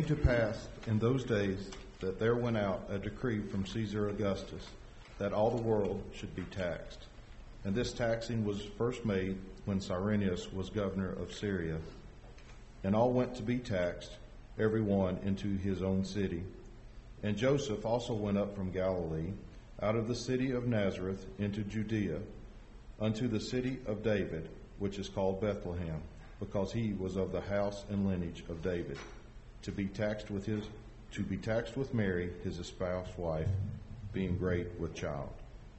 to pass in those days that there went out a decree from Caesar Augustus that all the world should be taxed. And this taxing was first made when Cyrenius was governor of Syria. And all went to be taxed, every one into his own city. And Joseph also went up from Galilee, out of the city of Nazareth into Judea, unto the city of David, which is called Bethlehem, because he was of the house and lineage of David, to be taxed with Mary, his espoused wife, being great with child.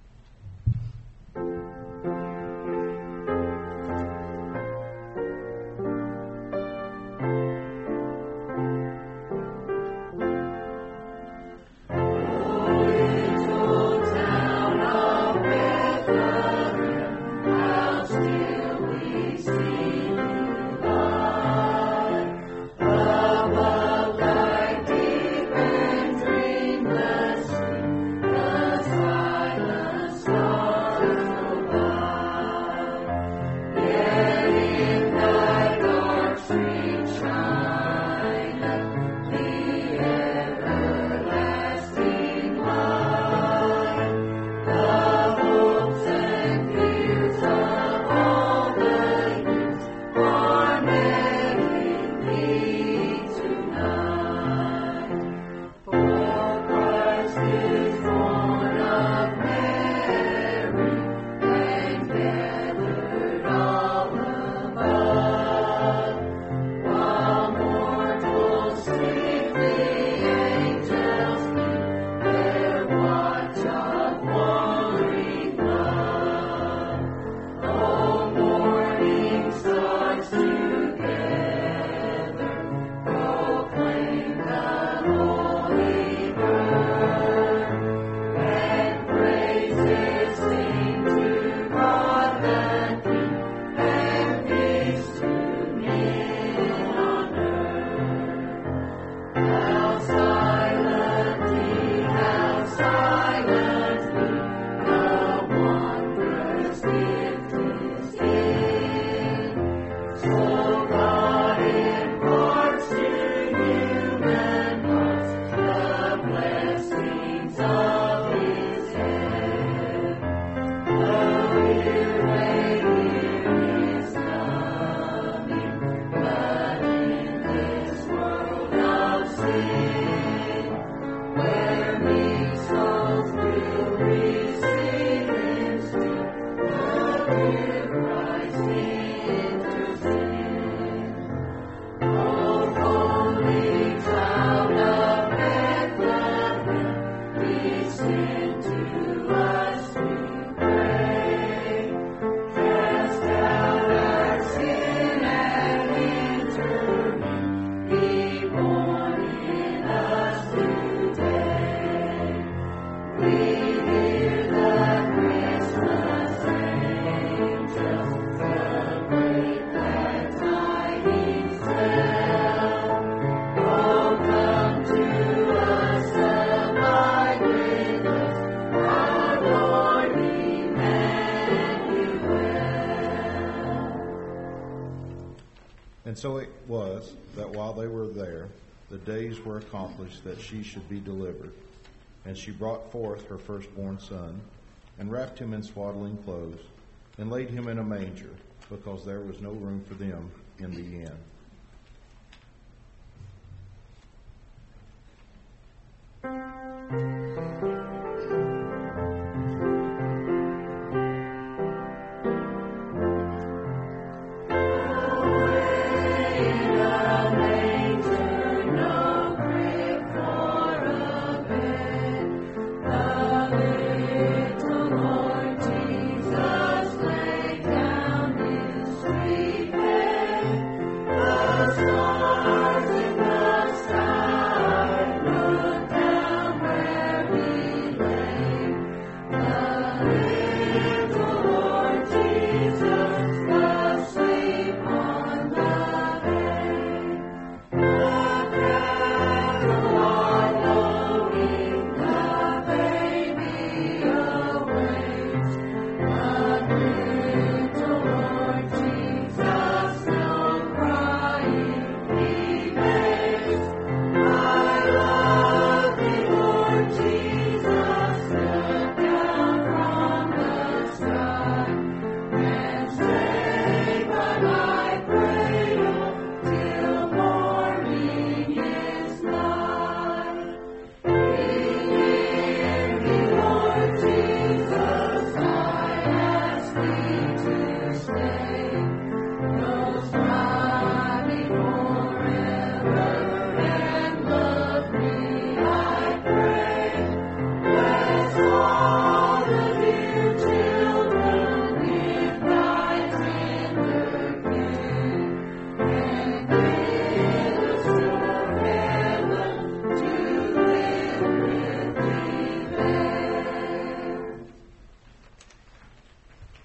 And so it was that while they were there, the days were accomplished that she should be delivered. And she brought forth her firstborn son, and wrapped him in swaddling clothes, and laid him in a manger, because there was no room for them in the inn. Oh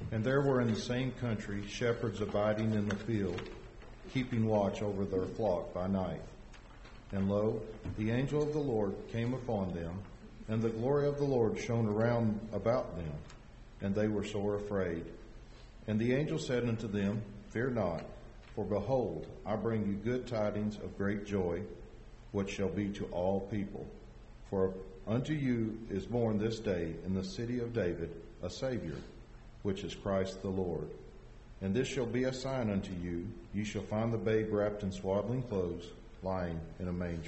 And there were in the same country shepherds abiding in the field, keeping watch over their flock by night. And lo, the angel of the Lord came upon them, and the glory of the Lord shone around about them, and they were sore afraid. And the angel said unto them, Fear not, for behold, I bring you good tidings of great joy, which shall be to all people. For unto you is born this day in the city of David a Savior, which is Christ the Lord. And this shall be a sign unto you, ye shall find the babe wrapped in swaddling clothes, lying in a manger.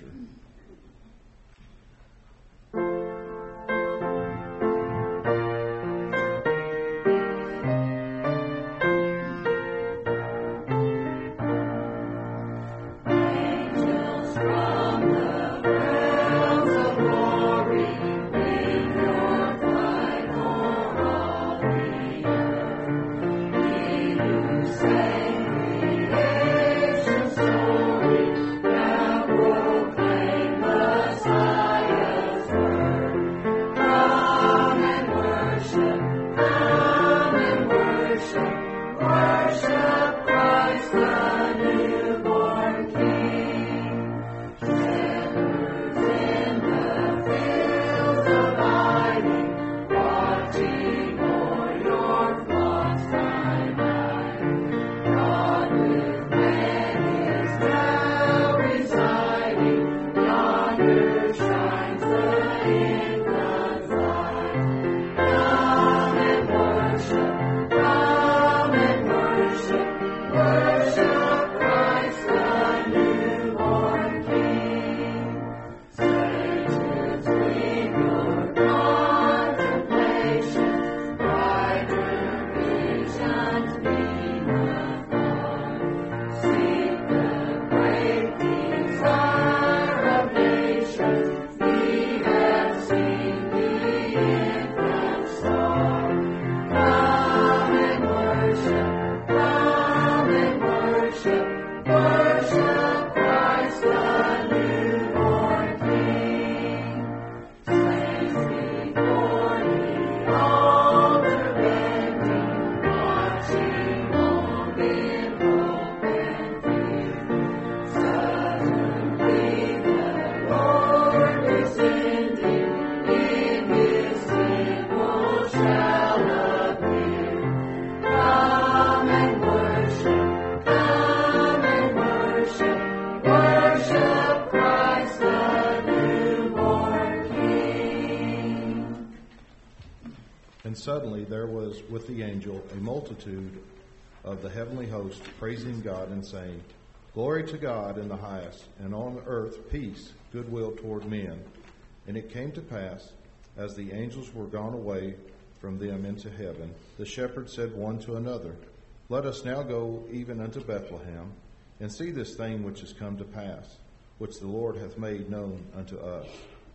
Suddenly there was with the angel a multitude of the heavenly host praising God and saying, Glory to God in the highest, and on earth peace, goodwill toward men. And it came to pass, as the angels were gone away from them into heaven, the shepherds said one to another, Let us now go even unto Bethlehem, and see this thing which is come to pass, which the Lord hath made known unto us.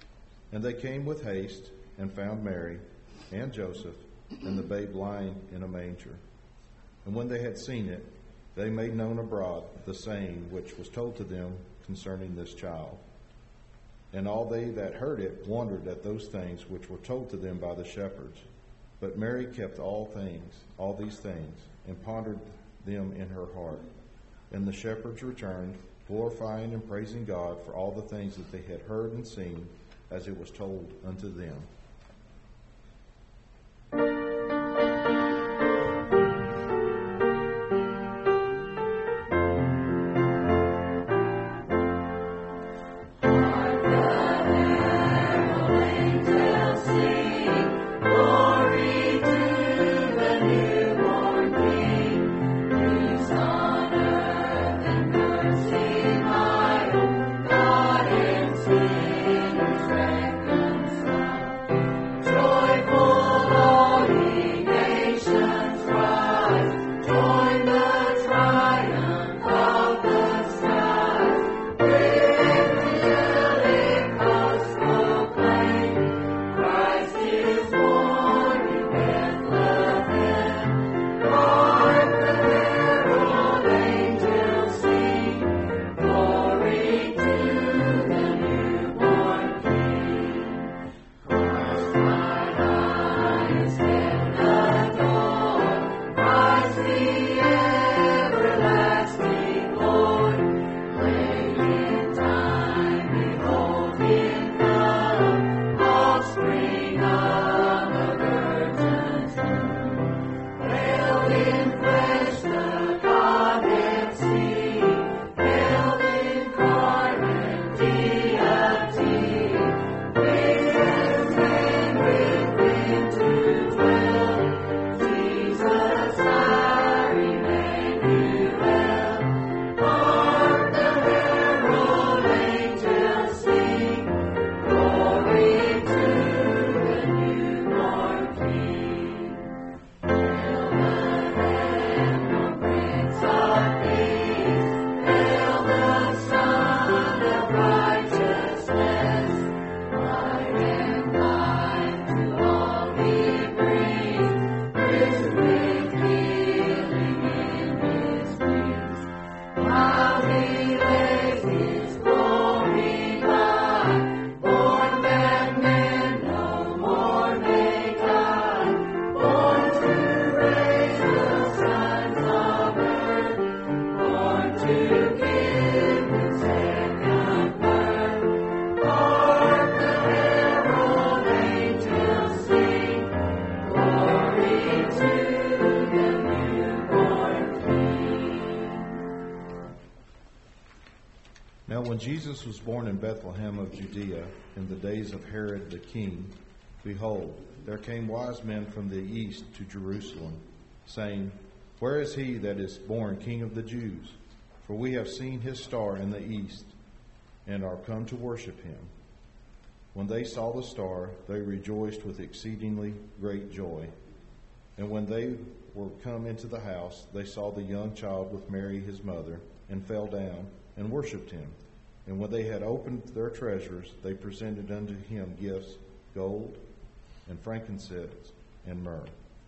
And they came with haste, and found Mary, and Joseph, and the babe lying in a manger. And when they had seen it, they made known abroad the saying which was told to them concerning this child. And all they that heard it wondered at those things which were told to them by the shepherds. But Mary kept all these things, and pondered them in her heart. And the shepherds returned, glorifying and praising God for all the things that they had heard and seen, as it was told unto them. Now when Jesus was born in Bethlehem of Judea in the days of Herod the king, behold, there came wise men from the east to Jerusalem, saying, Where is he that is born King of the Jews? For we have seen his star in the east, and are come to worship him. When they saw the star, they rejoiced with exceedingly great joy. And when they were come into the house, they saw the young child with Mary his mother, and fell down and worshipped him. And when they had opened their treasures, they presented unto him gifts, gold, and frankincense, and myrrh.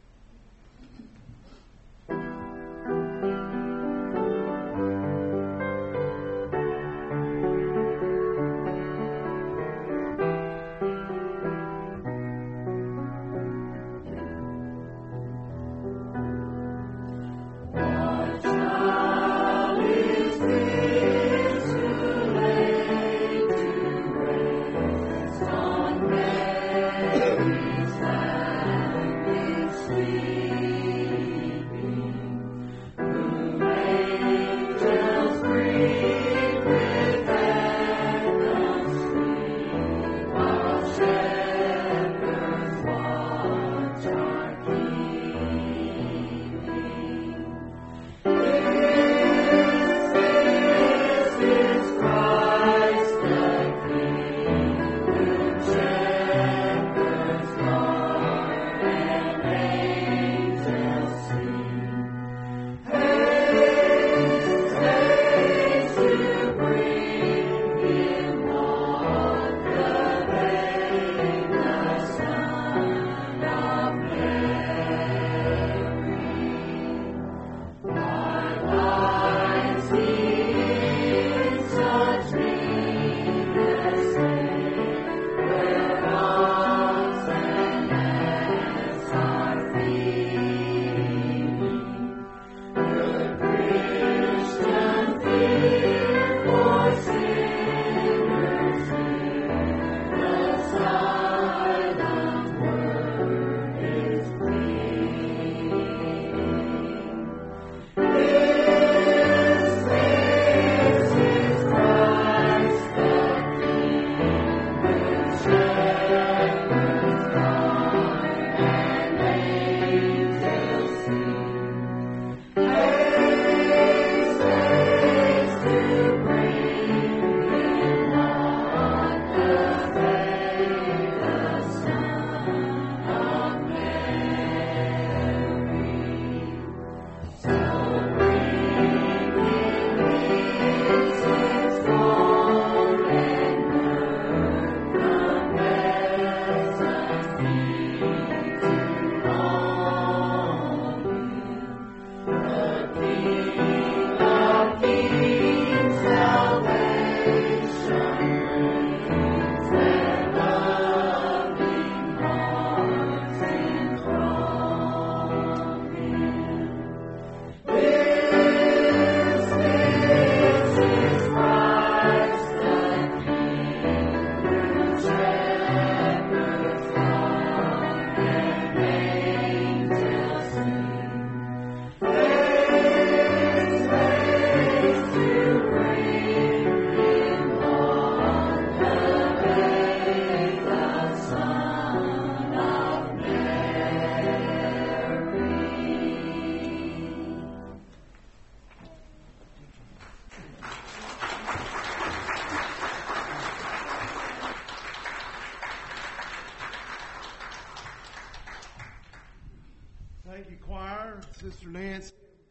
Thank you, choir, Sister Nancy.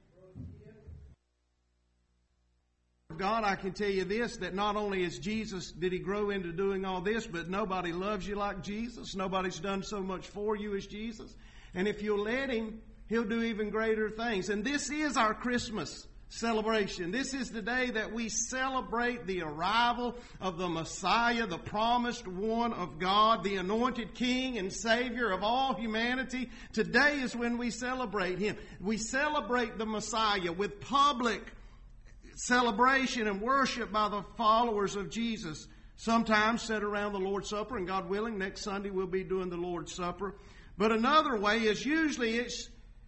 God, I can tell you this, that not only is Jesus, did he grow into doing all this, but nobody loves you like Jesus. Nobody's done so much for you as Jesus. And if you'll let him, he'll do even greater things. And this is our Christmas celebration. This is the day that we celebrate the arrival of the Messiah, the promised one of God, the anointed King and Savior of all humanity. Today is when we celebrate him. We celebrate the Messiah with public celebration and worship by the followers of Jesus. Sometimes sit around the Lord's Supper, and God willing, next Sunday we'll be doing the Lord's Supper. But another way is usually it's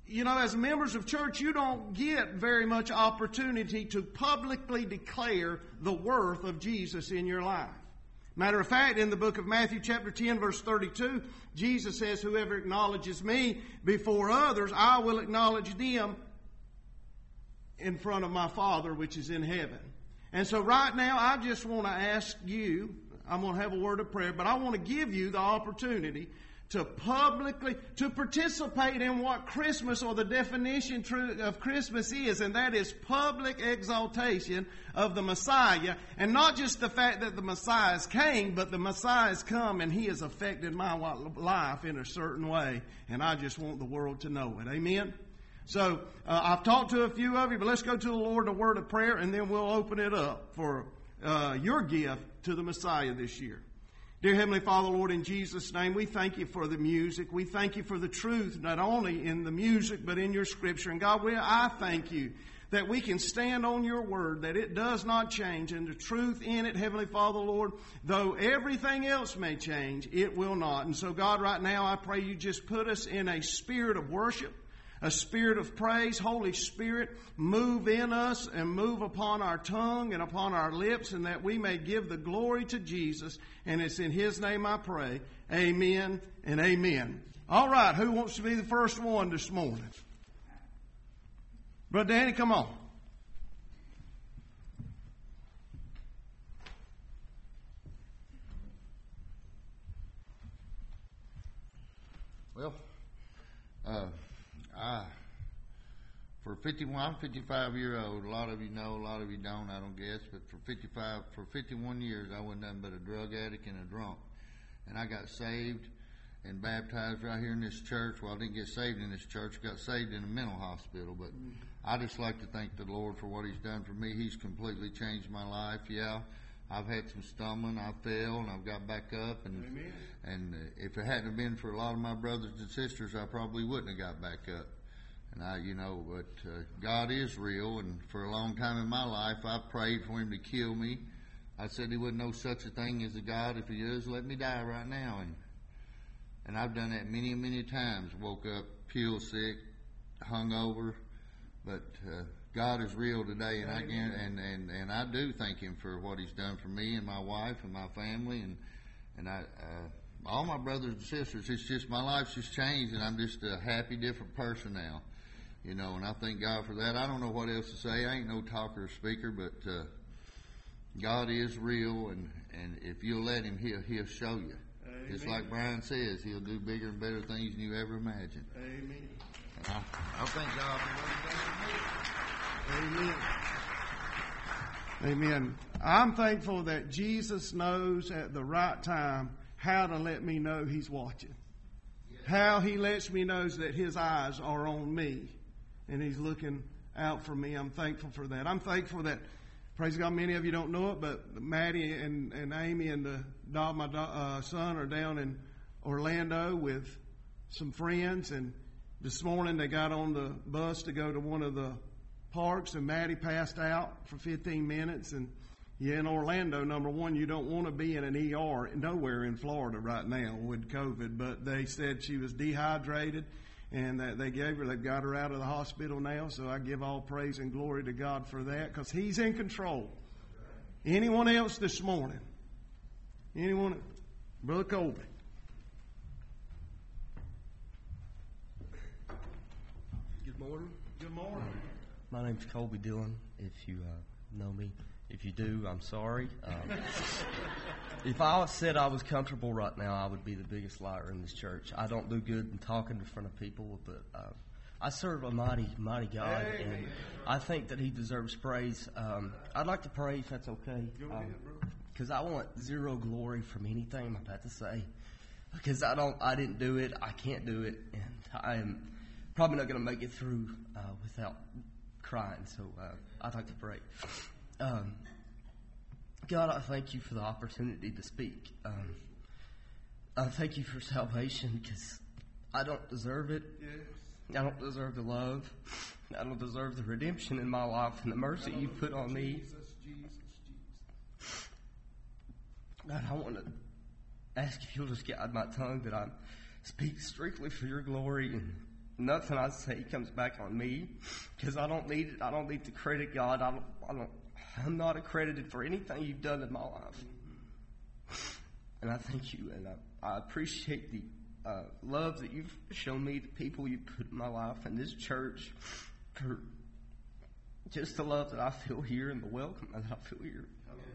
you know, as members of church, you don't get very much opportunity to publicly declare the worth of Jesus in your life. Matter of fact, in the book of Matthew chapter 10 verse 32, Jesus says, whoever acknowledges me before others, I will acknowledge them in front of my Father which is in heaven. And so right now, I just want to ask you, I'm going to have a word of prayer, but I want to give you the opportunity to publicly, to participate in what Christmas, or the definition of Christmas is, and that is public exaltation of the Messiah. And not just the fact that the Messiah's came, but the Messiah's come and He has affected my life in a certain way. And I just want the world to know it. Amen? So, I've talked to a few of you, but let's go to the Lord in a word of prayer, and then we'll open it up for your gift to the Messiah this year. Dear Heavenly Father, Lord, in Jesus' name, we thank you for the music. We thank you for the truth, not only in the music, but in your Scripture. And God, I thank you that we can stand on your word, that it does not change, and the truth in it, Heavenly Father, Lord, though everything else may change, it will not. And so, God, right now, I pray you just put us in a spirit of worship, a spirit of praise. Holy Spirit, move in us and move upon our tongue and upon our lips, and that we may give the glory to Jesus. And it's in His name I pray. Amen and amen. All right, who wants to be the first one this morning? Brother Danny, come on. Well, for 51, I'm 55 years old. A lot of you know, a lot of you don't, I don't guess. But for 51 years, I wasn't nothing but a drug addict and a drunk. And I got saved and baptized right here in this church. Well, I didn't get saved in this church. I got saved in a mental hospital. But I just like to thank the Lord for what He's done for me. He's completely changed my life. Yeah, I've had some stumbling. I fell and I've got back up. And if it hadn't been for a lot of my brothers and sisters, I probably wouldn't have got back up. And but God is real. And for a long time in my life, I prayed for Him to kill me. I said He wouldn't know such a thing as a God. If He is, let me die right now. And I've done that many, many times. Woke up pill sick, hungover. But God is real today, and I do thank Him for what He's done for me and my wife and my family, and all my brothers and sisters. It's just my life's just changed, and I'm just a happy, different person now, and I thank God for that. I don't know what else to say. I ain't no talker or speaker, but God is real, and if you'll let Him, He'll show you. Amen. Just like Brian says, He'll do bigger and better things than you ever imagined. Amen. I thank God for what He's done for me. Amen. Amen. I'm thankful that Jesus knows at the right time how to let me know He's watching. How He lets me know that His eyes are on me and He's looking out for me. I'm thankful for that. I'm thankful that, praise God, many of you don't know it, but Maddie and Amy and my son are down in Orlando with some friends, and this morning they got on the bus to go to one of the parks, and Maddie passed out for 15 minutes. And in Orlando, number one, you don't want to be in an ER nowhere in Florida right now with COVID. But they said she was dehydrated, and that they've got her out of the hospital now. So I give all praise and glory to God for that, because He's in control. Anyone else this morning? Anyone? Brother Colby. Good morning. Good morning. My name's Colby Dillon, if you know me. If you do, I'm sorry. If I said I was comfortable right now, I would be the biggest liar in this church. I don't do good in talking in front of people, but I serve a mighty, mighty God, and I think that He deserves praise. I'd like to pray, if that's okay. Go ahead, bro. Because I want zero glory from anything I'm about to say. Because I didn't do it, I can't do it, and I am probably not going to make it through without crying. So I'd like to pray. God, I thank you for the opportunity to speak. I thank you for salvation, because I don't deserve it. Yes. I don't deserve the love. I don't deserve the redemption in my life and the mercy you put on me. Jesus. God, I want to ask if you'll just guide my tongue, that I speak strictly for your glory and nothing I say comes back on me, because I don't need it. I don't need to credit God. I'm not accredited for anything you've done in my life. And I thank you, and I appreciate the love that you've shown me, the people you've put in my life, and this church, for just the love that I feel here and the welcome that I feel here.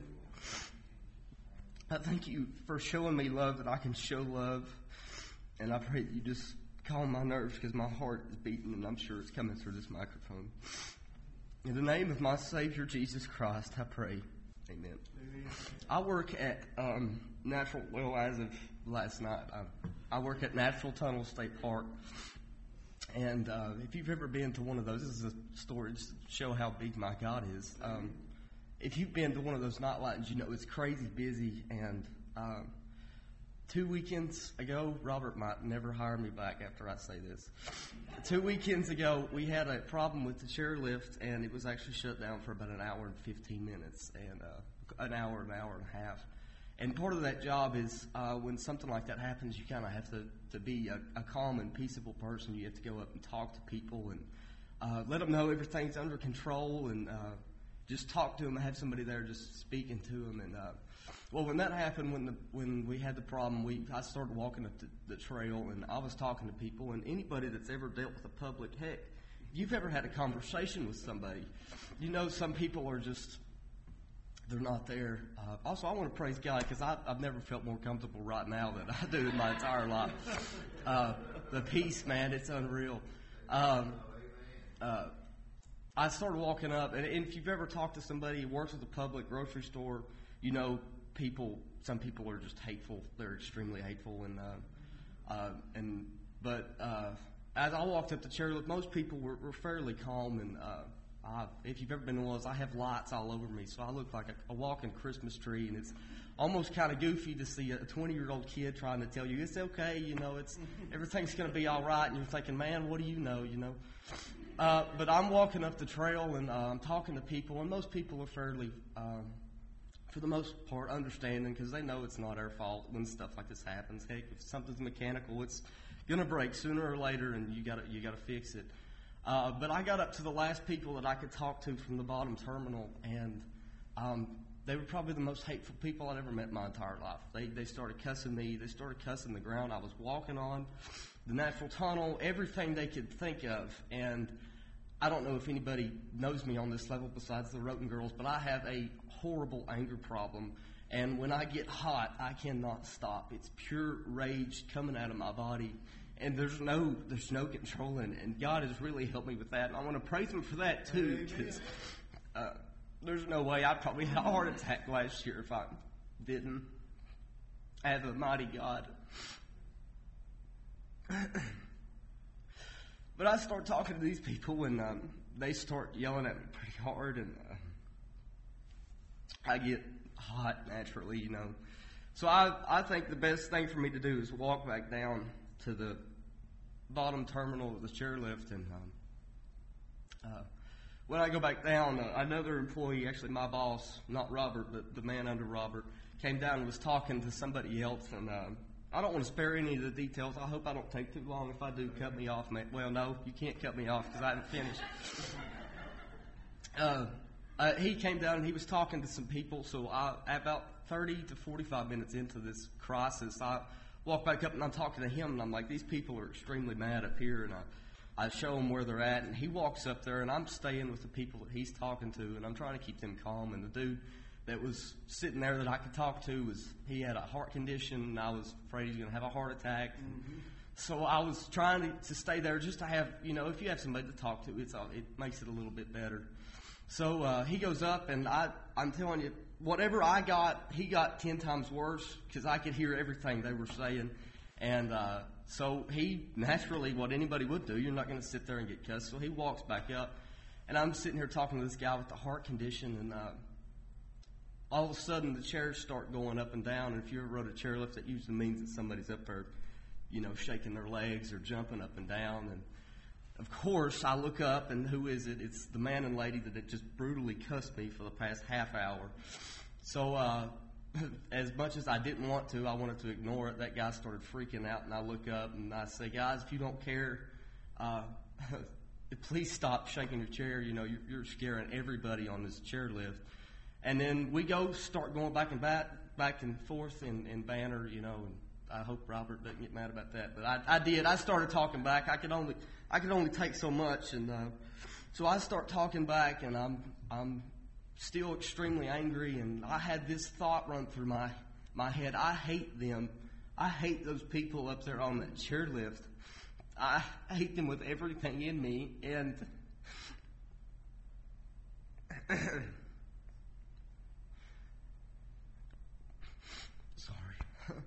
I thank you for showing me love that I can show love, and I pray that you just calm my nerves, because my heart is beating, and I'm sure it's coming through this microphone. In the name of my Savior, Jesus Christ, I pray. Amen. I work at as of last night, I work at Natural Tunnel State Park. And if you've ever been to one of those, this is a story just to show how big my God is. If you've been to one of those night lines, you know it's crazy busy. And 2 weekends ago, Robert might never hire me back after I say this. 2 weekends ago, we had a problem with the chairlift, and it was actually shut down for about an hour and 15 minutes, and an hour and a half. And part of that job is when something like that happens, you kind of have to be a calm and peaceable person. You have to go up and talk to people and let them know everything's under control, and just talk to them and have somebody there just speaking to them. And well, when that happened, when we had the problem, I started walking up the trail, and I was talking to people. And anybody that's ever dealt with the public, heck, if you've ever had a conversation with somebody, you know some people are just, they're not there. Also, I want to praise God, because I've never felt more comfortable right now than I do in my entire life. The peace, man, it's unreal. I started walking up, and if you've ever talked to somebody who works at the public grocery store, you know some people are just hateful. They're extremely hateful, but as I walked up the chairlift, most people were fairly calm, and if you've ever been to one of those, I have lights all over me, so I look like a walking Christmas tree, and it's almost kind of goofy to see a 20-year-old kid trying to tell you it's okay, everything's going to be all right, and you're thinking, man, what do you know, But I'm walking up the trail, and I'm talking to people, and most people are fairly, for the most part, understanding, because they know it's not our fault when stuff like this happens. Heck, if something's mechanical, it's going to break sooner or later, and you got to fix it. But I got up to the last people that I could talk to from the bottom terminal, and they were probably the most hateful people I'd ever met in my entire life. They started cussing me. They started cussing the ground I was walking on, the natural tunnel, everything they could think of. And I don't know if anybody knows me on this level besides the Roten girls, but I have a horrible anger problem. And when I get hot, I cannot stop. It's pure rage coming out of my body. And there's no control in it. And God has really helped me with that. And I want to praise Him for that too, because there's no way I'd probably had a heart attack last year if I didn't have a mighty God. But I start talking to these people, and they start yelling at me pretty hard, and I get hot naturally, So I think the best thing for me to do is walk back down to the bottom terminal of the chairlift, and when I go back down, another employee, actually my boss, not Robert, but the man under Robert, came down and was talking to somebody else, and I don't want to spare any of the details. I hope I don't take too long. If I do, cut me off, mate. Well, no, you can't cut me off because I haven't finished. He came down and he was talking to some people, so about 30 to 45 minutes into this crisis, I walk back up and I'm talking to him, and I'm like, these people are extremely mad up here, and I show him where they're at, and he walks up there, and I'm staying with the people that he's talking to, and I'm trying to keep them calm. And the dude that was sitting there that I could talk to he had a heart condition, and I was afraid he was going to have a heart attack. Mm-hmm. So I was trying to stay there just to have, if you have somebody to talk to, it makes it a little bit better. So he goes up, and I'm telling you, whatever I got, he got 10 times worse, because I could hear everything they were saying. And so he, naturally, what anybody would do, you're not going to sit there and get cussed. So he walks back up, and I'm sitting here talking to this guy with the heart condition, and all of a sudden the chairs start going up and down. And if you ever rode a chairlift, that usually means that somebody's up there, shaking their legs or jumping up and down. And of course, I look up, and who is it? It's the man and lady that had just brutally cussed me for the past half hour. So as much as I didn't want to, I wanted to ignore it. That guy started freaking out, and I look up and I say, guys, if you don't care, please stop shaking your chair. You know, you're scaring everybody on this chairlift. And then we start going back and forth in banter, you know, and I hope Robert doesn't get mad about that. But I did. I started talking back. I could only take so much, and so I start talking back, and I'm still extremely angry, and I had this thought run through my head. I hate them. I hate those people up there on that chairlift. I hate them with everything in me, and sorry.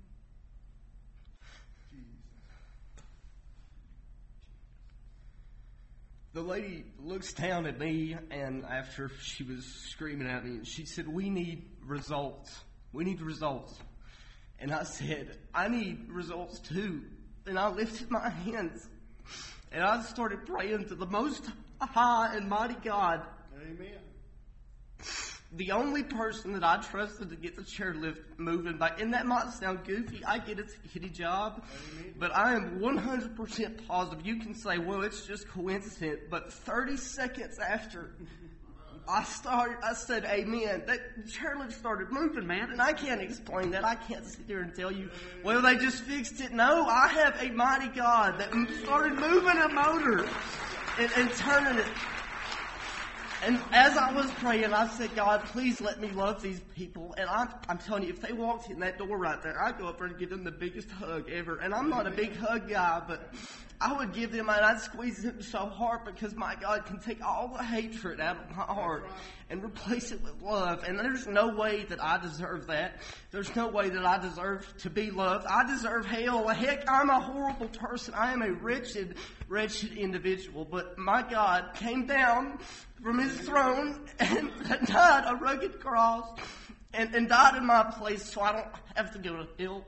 The lady looks down at me, and after she was screaming at me, she said, "We need results. We need results." And I said, "I need results too." And I lifted my hands, and I started praying to the Most High and Mighty God. Amen. The only person that I trusted to get the chairlift moving back, and that might sound goofy, I get it's a kitty job, but I am 100% positive. You can say, well, it's just coincidence, but 30 seconds after I said amen, that chairlift started moving, man, and I can't explain that. I can't sit there and tell you, well, they just fixed it. No, I have a mighty God that started moving a motor and turning it. And as I was praying, I said, God, please let me love these people. And I'm telling you, if they walked in that door right there, I'd go up there and give them the biggest hug ever. And I'm not a big hug guy, but I would give them, and I'd squeeze them so hard, because my God can take all the hatred out of my heart and replace it with love. And there's no way that I deserve that. There's no way that I deserve to be loved. I deserve hell. Heck, I'm a horrible person. I am a wretched, wretched individual. But my God came down from his throne and died a rugged cross and died in my place, so I don't have to go to hell.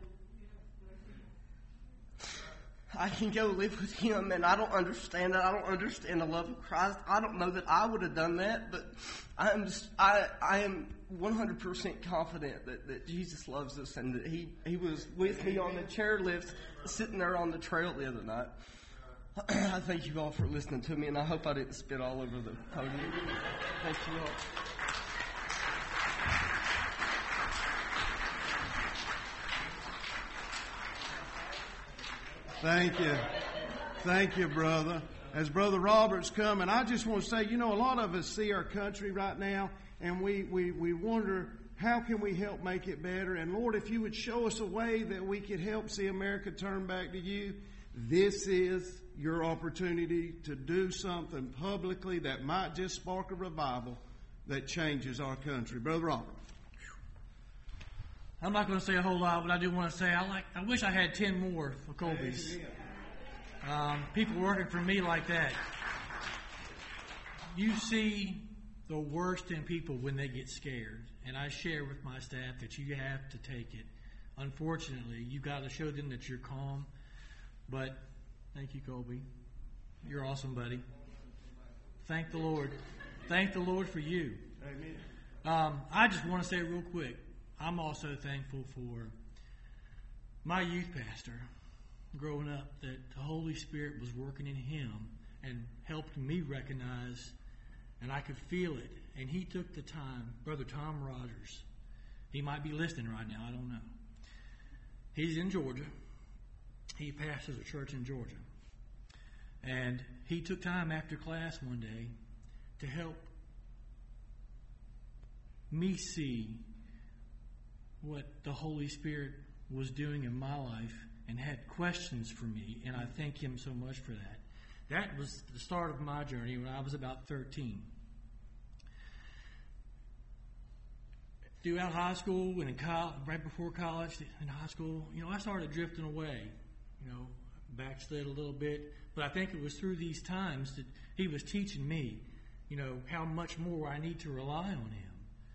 I can go live with him, and I don't understand that. I don't understand the love of Christ. I don't know that I would have done that, but I am 100% confident that Jesus loves us, and that he was with me on the chairlift, sitting there on the trail the other night. I thank you all for listening to me, and I hope I didn't spit all over the podium. Thank you all. Thank you. Thank you, brother. As Brother Robert's coming, I just want to say, you know, a lot of us see our country right now, and we wonder, how can we help make it better? And Lord, if you would show us a way that we could help see America turn back to you, this is your opportunity to do something publicly that might just spark a revival that changes our country. Brother Robert. I'm not going to say a whole lot, but I do want to say I wish I had 10 more for Colby's. People working for me like that. You see the worst in people when they get scared, and I share with my staff that you have to take it. Unfortunately, you've got to show them that you're calm. But thank you, Colby. You're awesome, buddy. Thank the Lord. Thank the Lord for you. Amen. I just want to say real quick, I'm also thankful for my youth pastor growing up, that the Holy Spirit was working in him and helped me recognize, and I could feel it. And he took the time, Brother Tom Rogers. He might be listening right now, I don't know. He's in Georgia. He pastors a church in Georgia. And he took time after class one day to help me see what the Holy Spirit was doing in my life and had questions for me. And I thank him so much for that. That was the start of my journey when I was about 13. Throughout high school and in college, right before college, in high school, I started drifting away. Backslid a little bit. But I think it was through these times that he was teaching me, how much more I need to rely on him.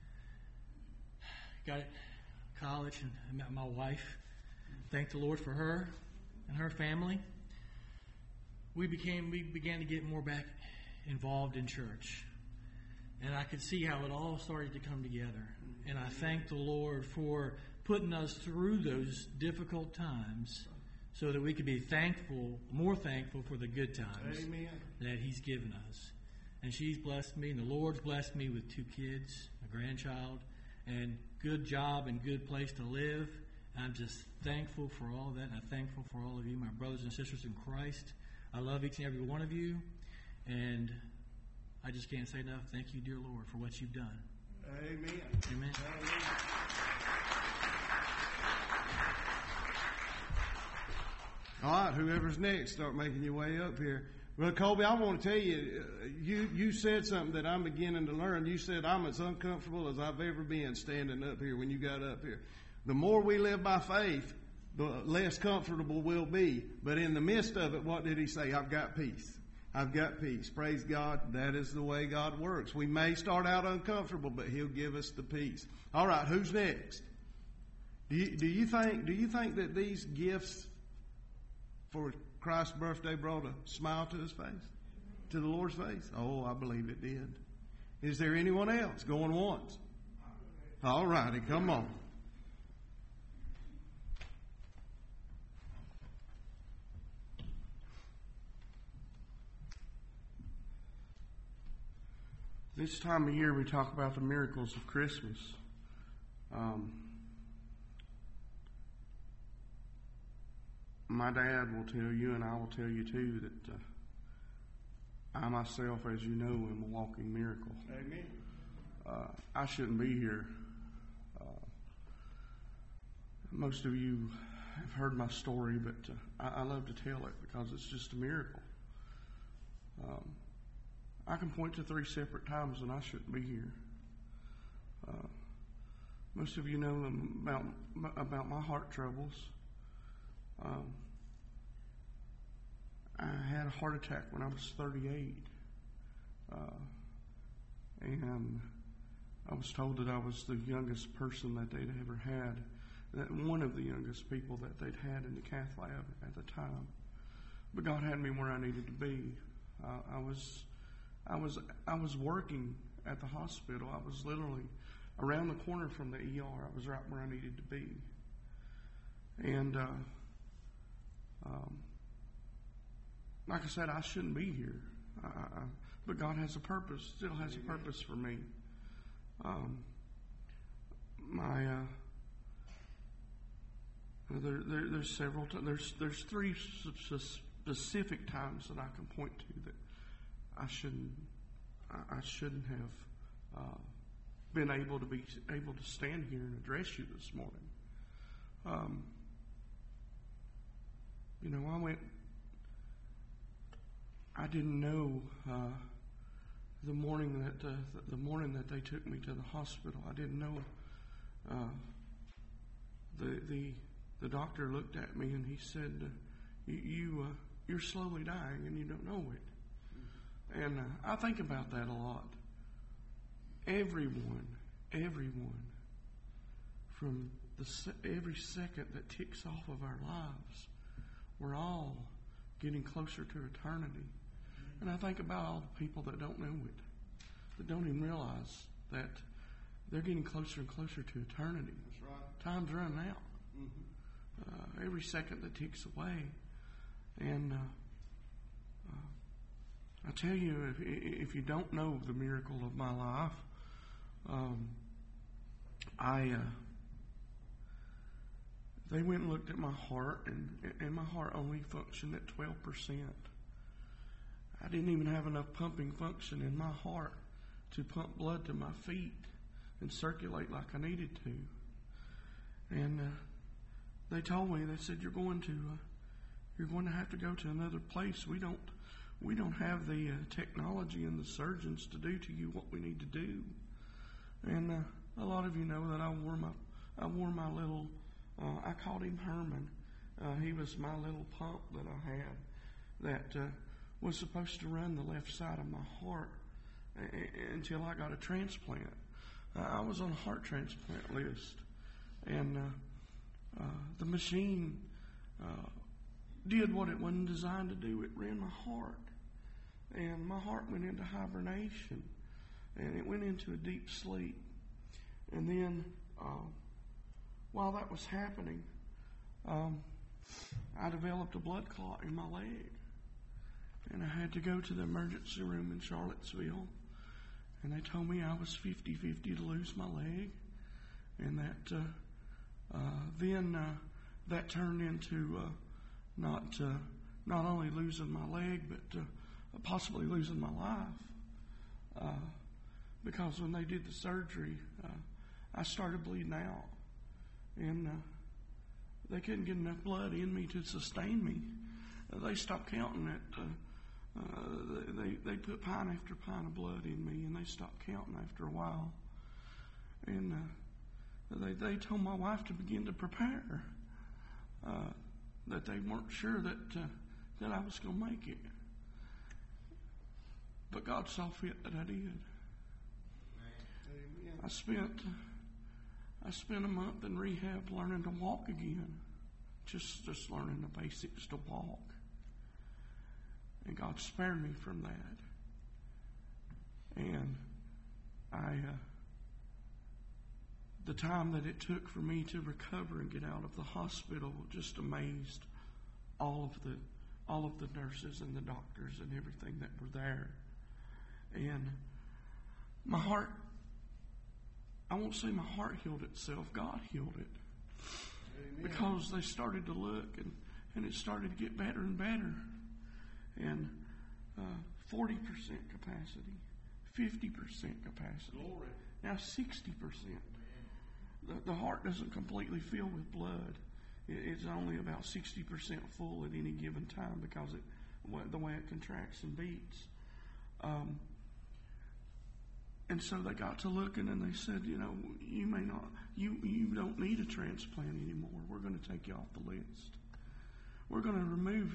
Got to college and I met my wife. Thank the Lord for her and her family. We began to get more back involved in church. And I could see how it all started to come together. And I thank the Lord for putting us through those difficult times so that we could be thankful, more thankful for the good times Amen. that He's given us. And she's blessed me, and the Lord's blessed me with 2 kids, a grandchild, and good job and good place to live. I'm just thankful for all that, and I'm thankful for all of you, my brothers and sisters in Christ. I love each and every one of you, and I just can't say enough. Thank you, dear Lord, for what you've done. Amen. Amen. All right, whoever's next, start making your way up here. Well, Colby, I want to tell you, you said something that I'm beginning to learn. You said I'm as uncomfortable as I've ever been standing up here when you got up here. The more we live by faith, the less comfortable we'll be. But in the midst of it, what did he say? I've got peace. I've got peace. Praise God. That is the way God works. We may start out uncomfortable, but He'll give us the peace. All right, who's next? Do you think that these gifts for Christ's birthday brought a smile to His face, to the Lord's face? Oh, I believe it did. Is there anyone else going once? All righty, come on. This time of year we talk about the miracles of Christmas. My dad will tell you, and I will tell you too, that I myself, as you know, am a walking miracle. Amen. I shouldn't be here. Most of you have heard my story, but I love to tell it because it's just a miracle. I can point to 3 separate times when I shouldn't be here. Most of you know about my heart troubles. I had a heart attack when I was 38. And I was told that I was the youngest person that they'd ever had, that one of the youngest people that they'd had in the cath lab at the time. But God had me where I needed to be. I was working at the hospital. I was literally around the corner from the ER. I was right where I needed to be. And like I said, I shouldn't be here. But God has a purpose, still has a purpose for me. There's several. There's 3 specific times that I can point to that I shouldn't have been able to stand here and address you this morning. I didn't know the morning that they took me to the hospital. I didn't know. The doctor looked at me and he said, "You're slowly dying and you don't know it." And I think about that a lot. Everyone, from every second that ticks off of our lives, we're all getting closer to eternity. And I think about all the people that don't know it, that don't even realize that they're getting closer and closer to eternity. That's right. Time's running out. Mm-hmm. Every second that ticks away. And I tell you, if you don't know the miracle of my life, they went and looked at my heart, and my heart only functioned at 12%. I didn't even have enough pumping function in my heart to pump blood to my feet and circulate like I needed to. And they told me, they said, you're going to have to go to another place. We don't have the technology and the surgeons to do to you what we need to do. And a lot of you know that I wore my little, I called him Herman. He was my little pump that I had that was supposed to run the left side of my heart until I got a transplant. I was on a heart transplant list. And the machine did what it wasn't designed to do. It ran my heart. And my heart went into hibernation. And it went into a deep sleep. And then, while that was happening, I developed a blood clot in my leg. And I had to go to the emergency room in Charlottesville. And they told me I was 50-50 to lose my leg. And that then that turned into not only losing my leg, but possibly losing my life. Because when they did the surgery, I started bleeding out. And they couldn't get enough blood in me to sustain me. They stopped counting it. They put pint after pint of blood in me, and they stopped counting after a while. And they told my wife to begin to prepare. That they weren't sure that I was going to make it. But God saw fit that I did. I spent a month in rehab learning to walk again. Just learning the basics to walk. And God spared me from that. And the time that it took for me to recover and get out of the hospital just amazed all of the nurses and the doctors and everything that were there. And my heart, I won't say my heart healed itself, God healed it. Amen. Because they started to look and it started to get better and better. And 40% capacity, 50% capacity, glory. Now 60%. The heart doesn't completely fill with blood. It's only about 60% full at any given time because the way it contracts and beats. And so they got to looking and they said, you may not, you don't need a transplant anymore. We're going to take you off the list. We're going to remove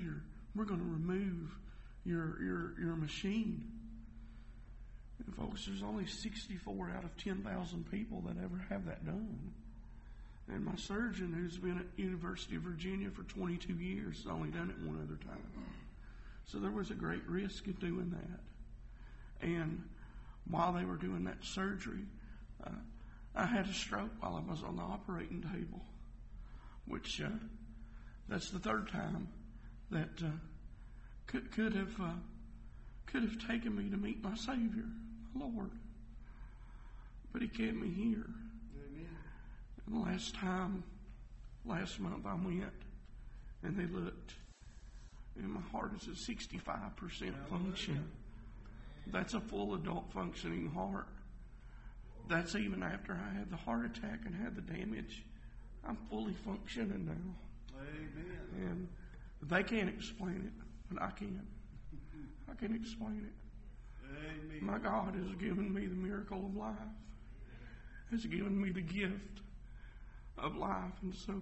your machine. And folks, there's only 64 out of 10,000 people that ever have that done. And my surgeon, who's been at University of Virginia for 22 years, has only done it one other time. So there was a great risk in doing that. And while they were doing that surgery, I had a stroke while I was on the operating table, which that's the third time that could have taken me to meet my Savior, my Lord. But He kept me here. Amen. And last month I went and they looked, and my heart is at 65% function. That's a full adult functioning heart. That's even after I had the heart attack and had the damage. I'm fully functioning now. Amen. And they can't explain it, but I can. I can explain it. Amen. My God has given me the miracle of life. Has given me the gift of life. And so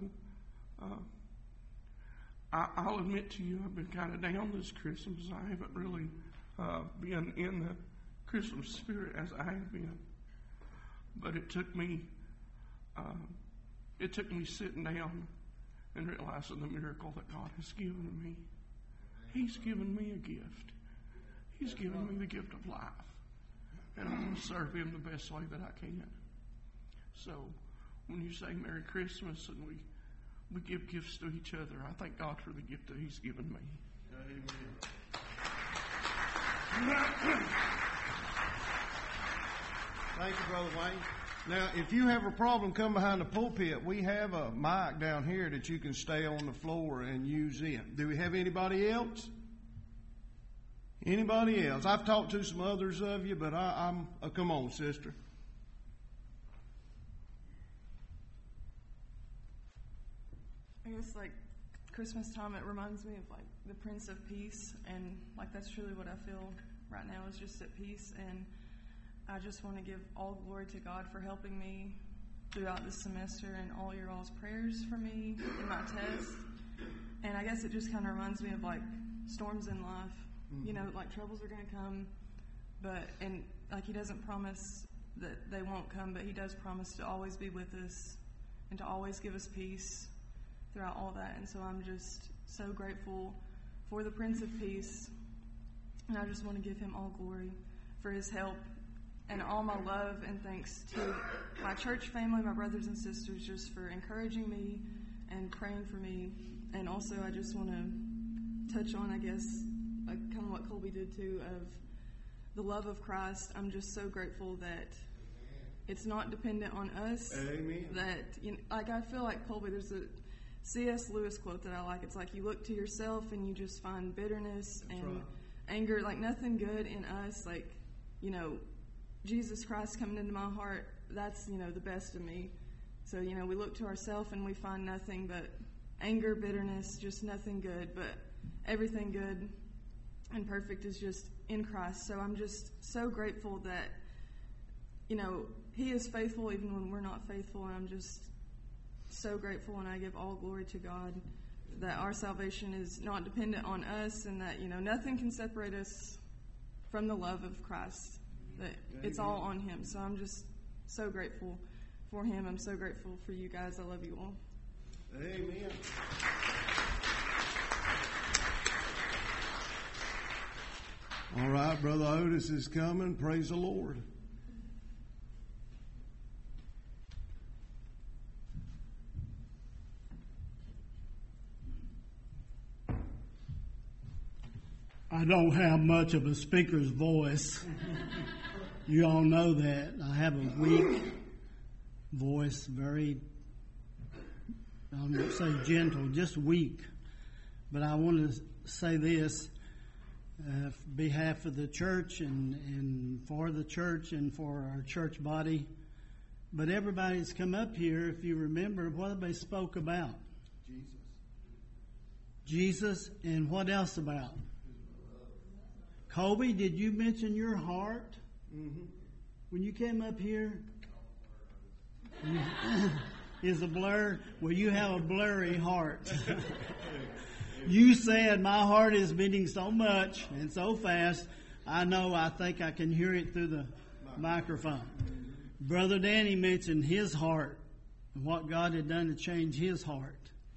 I'll admit to you, I've been kind of down this Christmas. I haven't really been in the Christmas spirit as I have been. But it took me sitting down and realizing the miracle that God has given me. He's given me a gift. He's given me the gift of life. And I'm going to serve Him the best way that I can. So when you say Merry Christmas and we give gifts to each other, I thank God for the gift that He's given me. Amen. Thank you, Brother Wayne. Now, if you have a problem, come behind the pulpit. We have a mic down here that you can stay on the floor and use it. Do we have anybody else? Anybody else? I've talked to some others of you, but I'm come on, sister. I guess Christmas time, it reminds me of the Prince of Peace, and that's truly what I feel right now is just at peace. And I just want to give all glory to God for helping me throughout this semester and all your all's prayers for me in my test. And I guess it just kind of reminds me of storms in life. Mm-hmm. Troubles are going to come, and He doesn't promise that they won't come, but He does promise to always be with us and to always give us peace throughout all that. And so I'm just so grateful for the Prince of Peace, and I just want to give Him all glory for His help and all my love and thanks to my church family, my brothers and sisters, just for encouraging me and praying for me And also, I just want to touch on, I guess, like kind of what Colby did too, of the love of Christ. I'm just so grateful that it's not dependent on us. Amen. That, you know, like, I feel like Colby, there's a C.S. Lewis quote that I like. It's like you look to yourself and you just find bitterness and anger, like nothing good in us. Like, you know, Jesus Christ coming into my heart, that's, you know, the best of me. So, you know, we look to ourselves and we find nothing but anger, bitterness, just nothing good. But everything good and perfect is just in Christ. So I'm just so grateful that, you know, He is faithful even when we're not faithful. And I'm just so grateful, and I give all glory to God that our salvation is not dependent on us, and that, you know, nothing can separate us from the love of Christ. That it's all on Him. So I'm just so grateful for Him. I'm so grateful for you guys. I love you all. Amen. All right, Brother Otis is coming. Praise the Lord. I don't have much of a speaker's voice. You all know that. I have a weak voice, very, I won't say gentle, just weak. But I want to say this on behalf of the church and for the church and for our church body. But everybody's come up here, if you remember, what they spoke about? Jesus, and what else about? Colby, did you mention your heart when you came up here? Is a blur? Well, you have a blurry heart. You said my heart is beating so much and so fast, I think I can hear it through the microphone. Brother Danny mentioned his heart and what God had done to change his heart.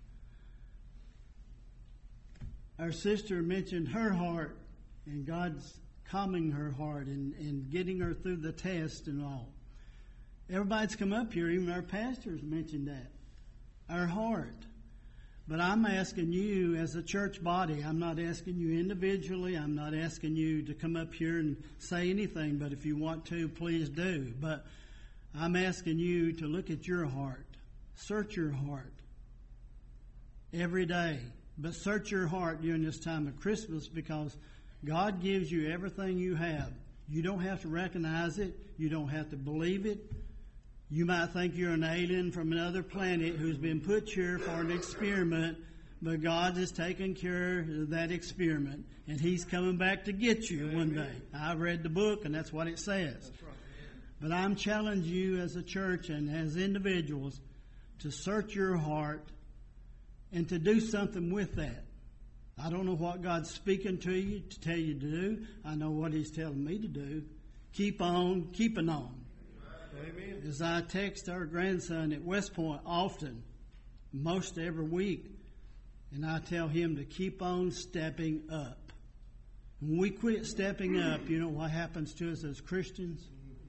Our sister mentioned her heart and God's calming her heart and getting her through the test and all. Everybody's come up here, even our pastors mentioned that. Our heart. But I'm asking you as a church body, I'm not asking you individually, I'm not asking you to come up here and say anything, but if you want to, please do. But I'm asking you to look at your heart. Search your heart every day. But search your heart during this time of Christmas, because God gives you everything you have. You don't have to recognize it. You don't have to believe it. You might think you're an alien from another planet who's been put here for an experiment, but God has taken care of that experiment, and He's coming back to get you one day. I read the book, and that's what it says. But I'm challenging you as a church and as individuals to search your heart and to do something with that. I don't know what God's speaking to you to tell you to do. I know what He's telling me to do. Keep on keeping on. Amen. As I text our grandson at West Point often, most every week, and I tell him to keep on stepping up. When we quit stepping up, you know what happens to us as Christians?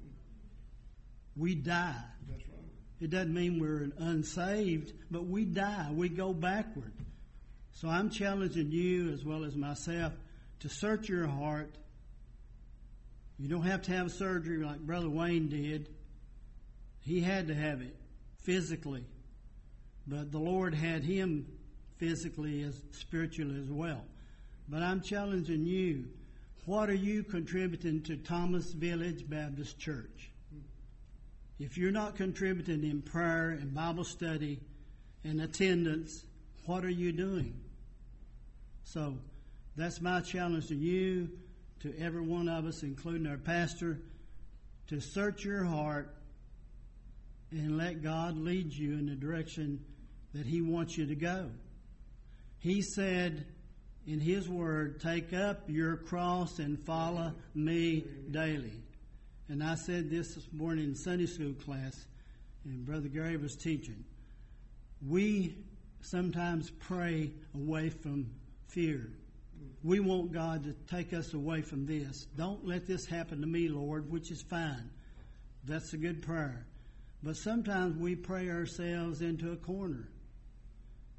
We die. That's right. It doesn't mean we're unsaved, but we die. We go backward. So I'm challenging you as well as myself to search your heart. You don't have to have surgery like Brother Wayne did. He had to have it physically. But the Lord had him physically as spiritually as well. But I'm challenging you. What are you contributing to Thomas Village Baptist Church? If you're not contributing in prayer and Bible study and attendance, what are you doing? So that's my challenge to you, to every one of us, including our pastor, to search your heart and let God lead you in the direction that He wants you to go. He said in His Word, take up your cross and follow me daily. And I said this morning in Sunday school class, and Brother Gary was teaching. We sometimes pray away from fear. We want God to take us away from this. Don't let this happen to me, Lord, which is fine. That's a good prayer. But sometimes we pray ourselves into a corner.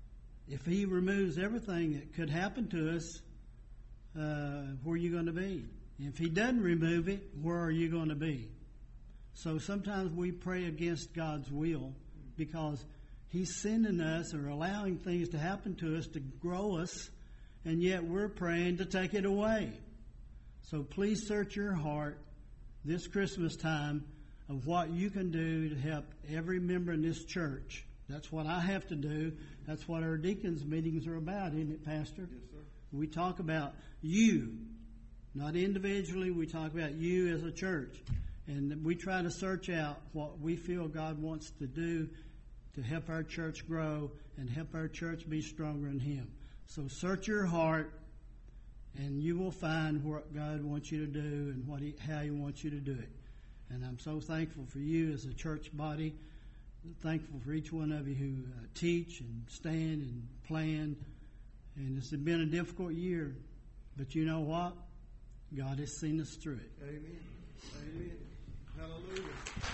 if He removes everything that could happen to us, where are you going to be? If He doesn't remove it, where are you going to be? So sometimes we pray against God's will because He's sending us or allowing things to happen to us to grow us, and yet we're praying to take it away. So please search your heart this Christmas time of what you can do to help every member in this church. That's what I have to do. That's what our deacons meetings are about, isn't it, Pastor? Yes, sir. We talk about you, not individually. We talk about you as a church. And we try to search out what we feel God wants to do to help our church grow and help our church be stronger in Him. So search your heart, and you will find what God wants you to do and how He wants you to do it. And I'm so thankful for you as a church body. Thankful for each one of you who teach and stand and plan. And it's been a difficult year, but you know what? God has seen us through it. Amen. Amen. Hallelujah.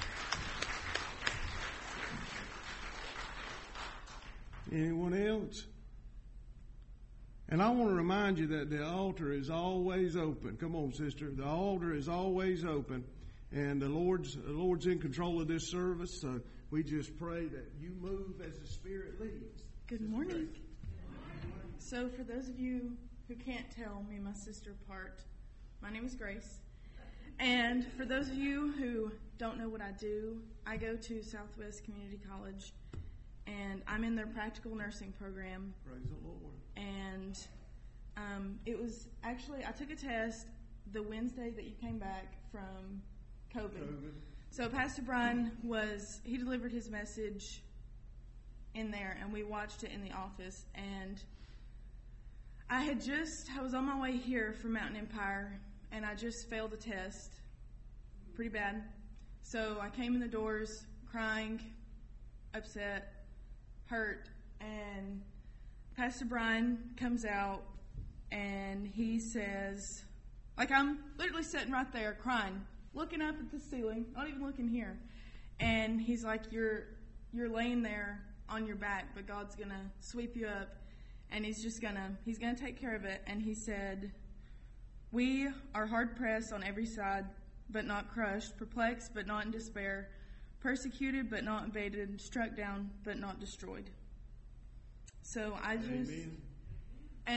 Anyone else? And I want to remind you that the altar is always open. Come on, sister. The altar is always open. And the Lord's in control of this service. So we just pray that you move as the Spirit leads. Good morning. So for those of you who can't tell me and my sister apart, my name is Grace. And for those of you who don't know what I do, I go to Southwest Community College, and I'm in their practical nursing program. Praise the Lord. And it was actually, I took a test the Wednesday that you came back from COVID. So Pastor Brian he delivered his message in there, and we watched it in the office. And I was on my way here from Mountain Empire, and I just failed the test pretty bad. So I came in the doors crying, upset, hurt, and Pastor Brian comes out and he says, like, I'm literally sitting right there crying, looking up at the ceiling, not even looking here. And he's like, you're laying there on your back, but God's going to sweep you up, and he's going to take care of it. And he said, we are hard pressed on every side, but not crushed, perplexed, but not in despair, persecuted, but not invaded, struck down, but not destroyed. So Amen. And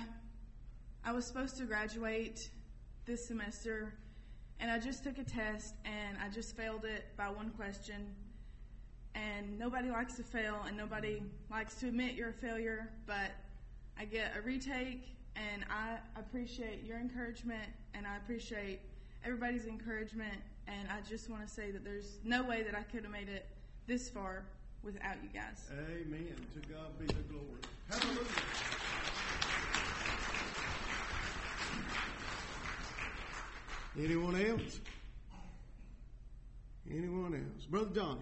I was supposed to graduate this semester, and I just took a test, and I just failed it by one question. And nobody likes to fail, and nobody likes to admit you're a failure, but I get a retake, and I appreciate your encouragement, and I appreciate everybody's encouragement, and I just want to say that there's no way that I could have made it this far without you guys. Amen. To God be the glory. Hallelujah. Anyone else? Anyone else? Brother Donnie.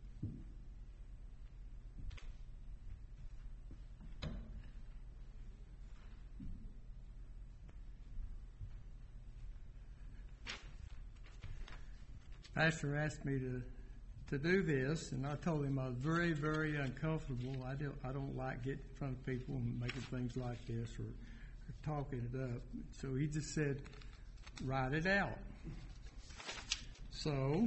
Pastor asked me to do this, and I told him I was very, very uncomfortable. I don't like getting in front of people and making things like this or talking it up. So he just said, write it out. So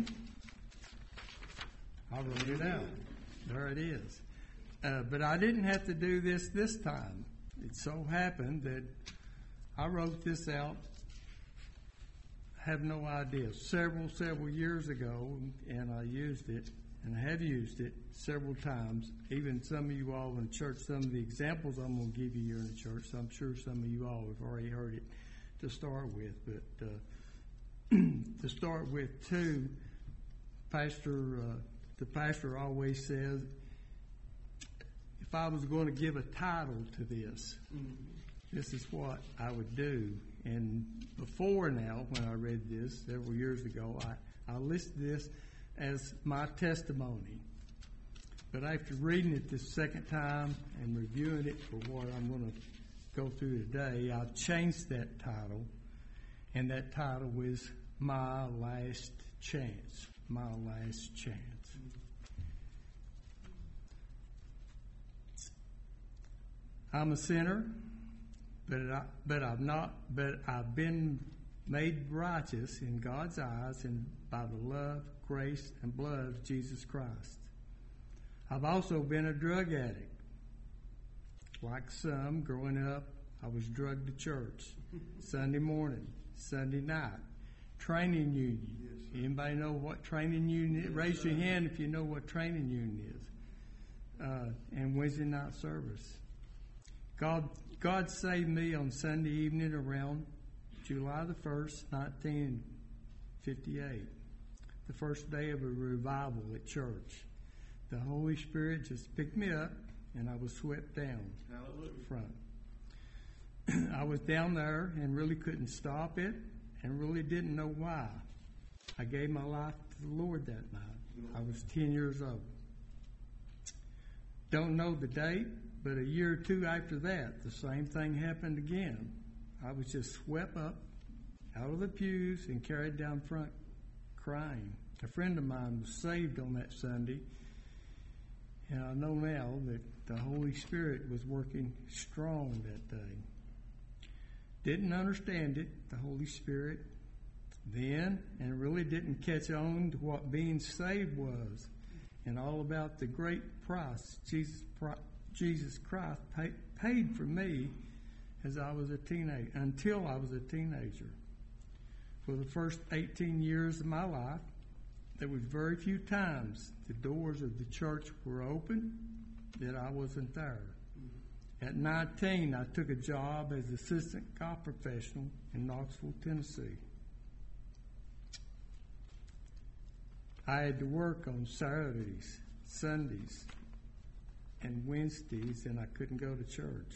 I wrote it out. There it is. But I didn't have to do this time. It so happened that I wrote this out, have no idea, several years ago, and I used it, and I have used it several times. Even some of you all in church, some of the examples I'm going to give you here in the church, so I'm sure some of you all have already heard it to start with. But to start with, too, the pastor always says, if I was going to give a title to this, this is what I would do. And before now, when I read this several years ago, I listed this as my testimony. But after reading it this second time and reviewing it for what I'm going to go through today, I changed that title, and that title was My Last Chance. My Last Chance. I'm a sinner, but I've been made righteous in God's eyes and by the love, grace, and blood of Jesus Christ. I've also been a drug addict. Like some, growing up, I was drugged to church Sunday morning, Sunday night. Training union. Yes, anybody know what training union is? Yes, raise your hand if you know what training union is. And Wednesday night service. God saved me on Sunday evening around July the 1st, 1958. The first day of a revival at church. The Holy Spirit just picked me up and I was swept down. Hallelujah. Front. I was down there and really couldn't stop it and really didn't know why. I gave my life to the Lord that night. I was 10 years old. Don't know the date, but a year or two after that, the same thing happened again. I was just swept up out of the pews and carried down front crying. A friend of mine was saved on that Sunday, and I know now that the Holy Spirit was working strong that day. Didn't understand it, the Holy Spirit, then, and really didn't catch on to what being saved was and all about the great price Jesus Christ paid for me as I was a teenager, until I was a teenager. For the first 18 years of my life, there was very few times the doors of the church were open that I wasn't there. At 19, I took a job as assistant cop professional in Knoxville, Tennessee. I had to work on Saturdays, Sundays, and Wednesdays, and I couldn't go to church.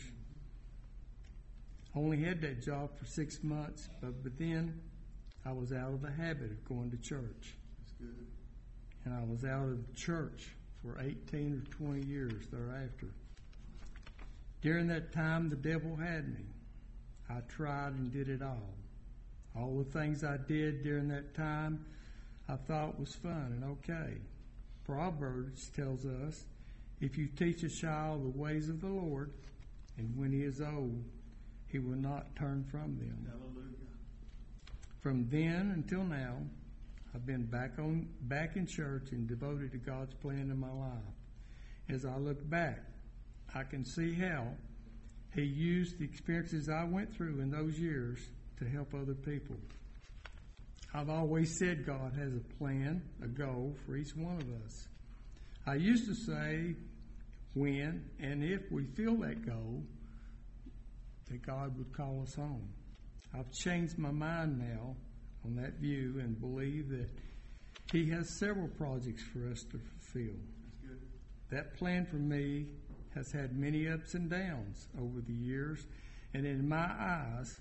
Only had that job for 6 months, but then I was out of the habit of going to church. That's good. And I was out of church for 18 or 20 years thereafter. During that time, the devil had me. I tried and did it all. All the things I did during that time, I thought was fun and okay. Proverbs tells us, if you teach a child the ways of the Lord, and when he is old, he will not turn from them. Hallelujah. From then until now, I've been back in church and devoted to God's plan in my life. As I look back, I can see how he used the experiences I went through in those years to help other people. I've always said God has a plan, a goal for each one of us. I used to say when and if we feel that goal, that God would call us home. I've changed my mind now on that view and believe that he has several projects for us to fulfill. That plan for me has had many ups and downs over the years, and in my eyes,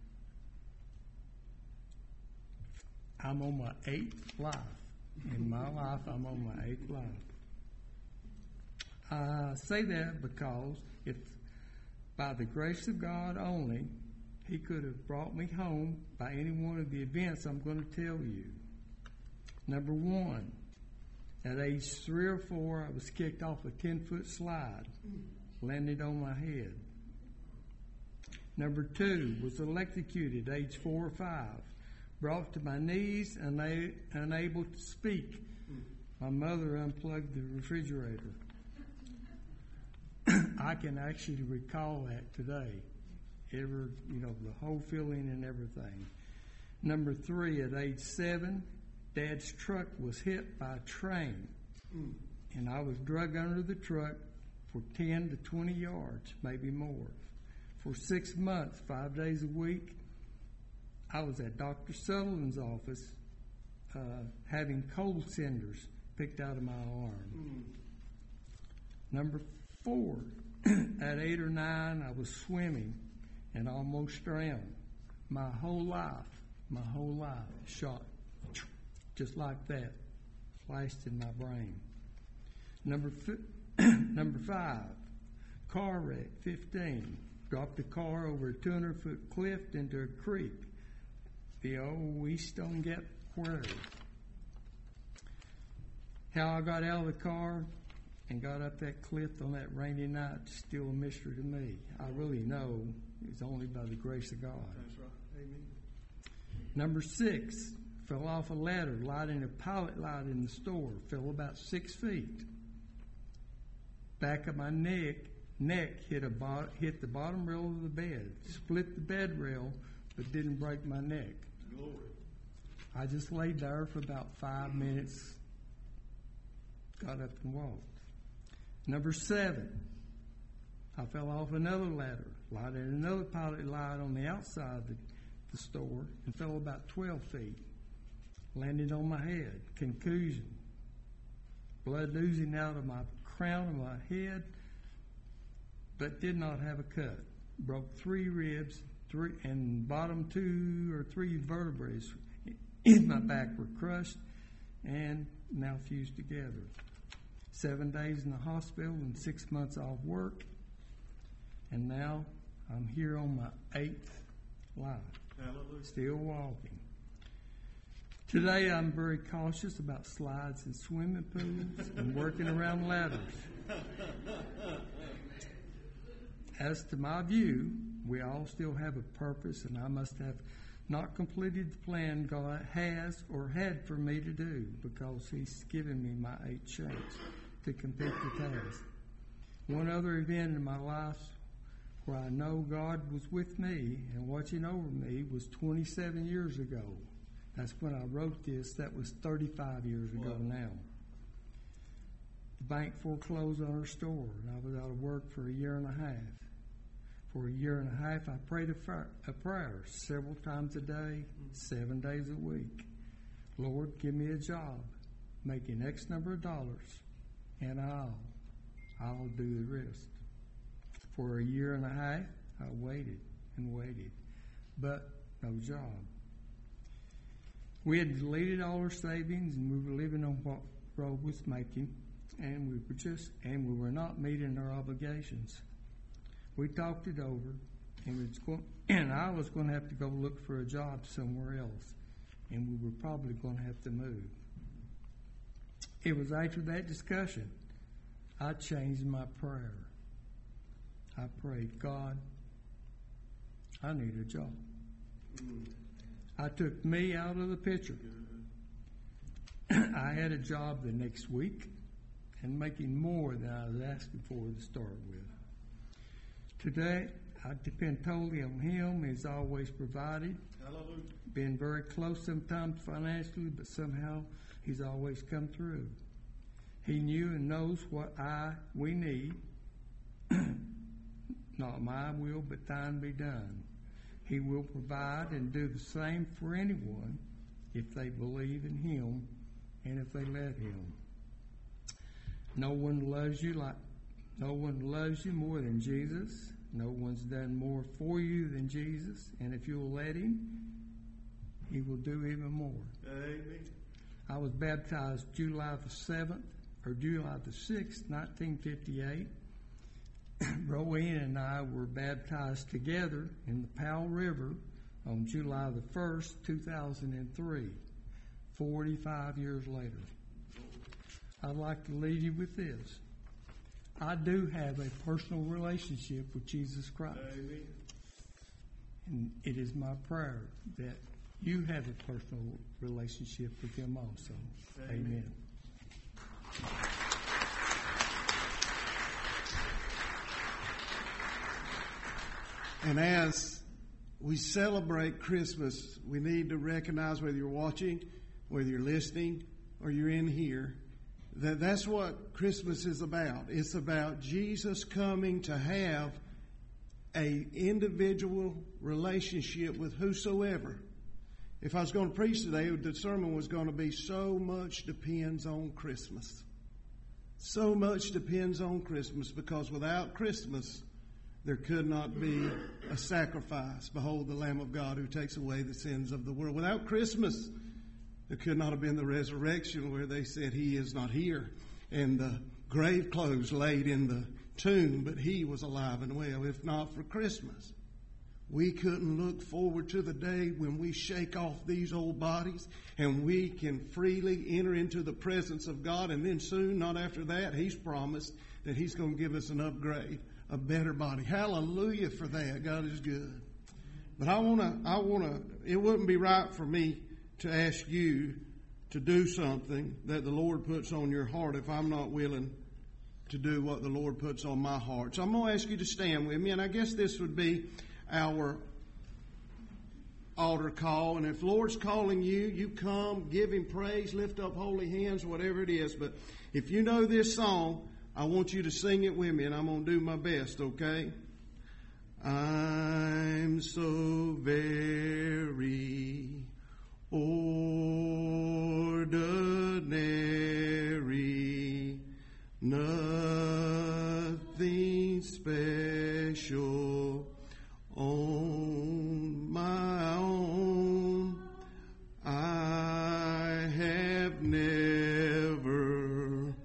I'm on my 8th life. In my life, I'm on my 8th life. I say that because if by the grace of God only, he could have brought me home by any one of the events I'm going to tell you. Number one, at age 3 or 4, I was kicked off a 10-foot slide, landed on my head. Number 2, was electrocuted at age 4 or 5, brought to my knees and unable to speak. My mother unplugged the refrigerator. I can actually recall that today. The whole feeling and everything. Number 3, at age 7, Dad's truck was hit by a train, and I was dragged under the truck for 10 to 20 yards, maybe more. For 6 months, 5 days a week, I was at Dr. Sutherland's office having coal cinders picked out of my arm. Number 4, at 8 or 9, I was swimming and almost drowned. My whole life shot just like that, flashed in my brain. Number 5, car wreck, 15. Dropped the car over a 200-foot cliff into a creek, the old East Stone Gap Quarry. How I got out of the car, and got up that cliff on that rainy night is still a mystery to me. I really know it's only by the grace of God. That's right. Amen. Number 6, fell off a ladder, lighting a pilot light in the store, fell about 6 feet. Back of my neck hit the bottom rail of the bed, split the bed rail, but didn't break my neck. Glory. I just laid there for about 5 minutes, got up and walked. Number 7, I fell off another ladder, lighted another pilot light on the outside of the store, and fell about 12 feet. Landed on my head, contusion, blood oozing out of my crown of my head, but did not have a cut. Broke 3 ribs, and bottom 2 or 3 vertebrae in my back were crushed and now fused together. 7 days in the hospital and 6 months off work, and now I'm here on my 8th life. Hallelujah. Still walking. Today I'm very cautious about slides and swimming pools and working around ladders. As to my view, we all still have a purpose, and I must have not completed the plan God has or had for me to do, because He's given me my 8th chance to complete the task. One other event in my life where I know God was with me and watching over me was 27 years ago. That's when I wrote this. That was 35 years ago now. The bank foreclosed on our store, and I was out of work for a year and a half. For a year and a half, I prayed a prayer several times a day, 7 days a week. Lord, give me a job, making X number of dollars, and I'll do the rest. For a year and a half, I waited and waited, but no job. We had deleted all our savings, and we were living on what Rob was making, and we were not meeting our obligations. We talked it over, and I was going to have to go look for a job somewhere else, and we were probably going to have to move. It was after that discussion I changed my prayer. I prayed, God, I need a job. I took me out of the picture. I had a job the next week and making more than I was asking for to start with. Today, I depend totally on Him. He's always provided. Hallelujah. Been very close sometimes financially, but somehow He's always come through. He knew and knows what we need. Not my will, but thine be done. He will provide and do the same for anyone if they believe in Him and if they let Him. No one loves you more than Jesus. No one's done more for you than Jesus. And if you'll let Him, He will do even more. Amen. I was baptized July the 6th, 1958. Rowena and I were baptized together in the Powell River on July the 1st, 2003, 45 years later. I'd like to leave you with this. I do have a personal relationship with Jesus Christ. Amen. And it is my prayer that you have a personal relationship with Him also. Amen. And as we celebrate Christmas, we need to recognize, whether you're watching, whether you're listening, or you're in here, that's what Christmas is about. It's about Jesus coming to have an individual relationship with whosoever. If I was going to preach today, the sermon was going to be so much depends on Christmas. So much depends on Christmas, because without Christmas, there could not be a sacrifice. Behold the Lamb of God who takes away the sins of the world. Without Christmas, there could not have been the resurrection where they said He is not here, and the grave clothes laid in the tomb, but He was alive and well. If not for Christmas, we couldn't look forward to the day when we shake off these old bodies and we can freely enter into the presence of God. And then soon, not after that, He's promised that He's going to give us an upgrade, a better body. Hallelujah for that. God is good. But I want to, it wouldn't be right for me to ask you to do something that the Lord puts on your heart if I'm not willing to do what the Lord puts on my heart. So I'm going to ask you to stand with me, and I guess this would be our altar call. And if the Lord's calling you, you come, give Him praise, lift up holy hands, whatever it is. But if you know this song, I want you to sing it with me, and I'm going to do my best, okay? I'm so very ordinary, nothing special on my own. I have never